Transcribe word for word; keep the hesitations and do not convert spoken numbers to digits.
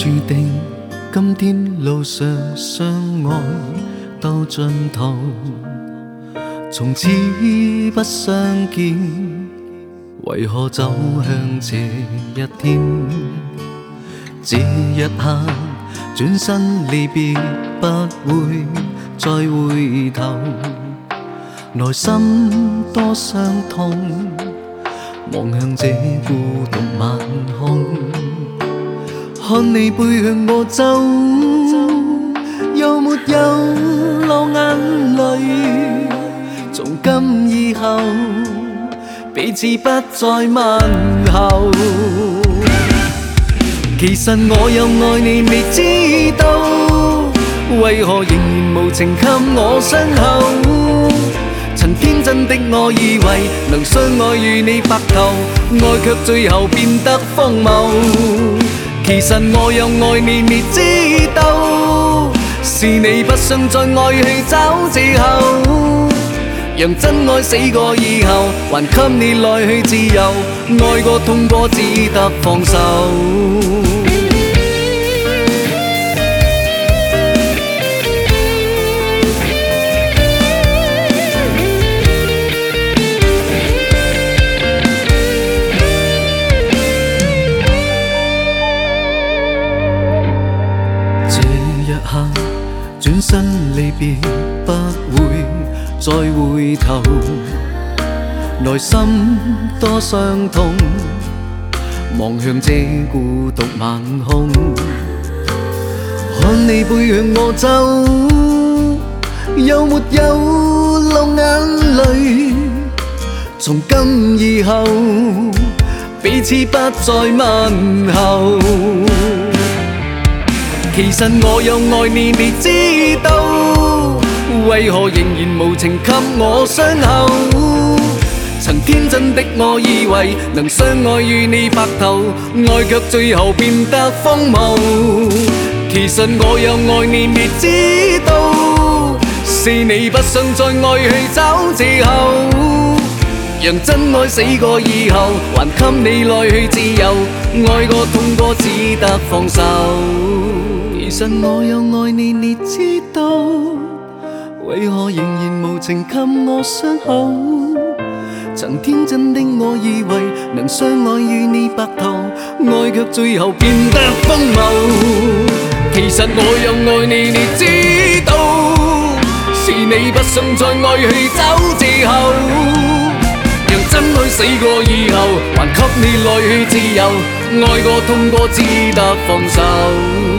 定今天路上相愛到盡頭，從此不相見，為何走向這一天？這一刻轉身離別，不會再回頭，內心多傷痛，望向這孤獨晚空，看你背向我走，又沒有流眼淚。從今以後，彼此不再問候。其實我有愛你，你知道，為何仍然無情給我傷口？曾天真的我以為能相愛與你白頭，愛卻最後變得荒謬。其實我有愛你，你知道，是你不想再愛去找藉口，讓真愛死過以後，還給你來去自由，愛過痛過只得放手。轉身離別，不會再回頭，內心多傷痛，望向這孤獨晚空，看你背向我走，又沒有流眼淚。從今以後，彼此不再問候。其實我有愛你，你知道，為何仍然無情給我傷口？曾天真的我以為能相愛與你白頭，愛卻最後變得荒謬。其實我有愛你，你知道，是你不想再愛去找藉口，讓真愛死過以後，還給你來去自由，愛過痛過只得放手。其實我有愛你，你知道，為何仍然無情給我傷口？曾天真的我以為能相愛與你白頭，愛卻最後變得荒謬。其實我有愛你，你知道，是你不想再愛去找藉口，讓真愛死過以後，還給你來去自由，愛過痛過只得放手。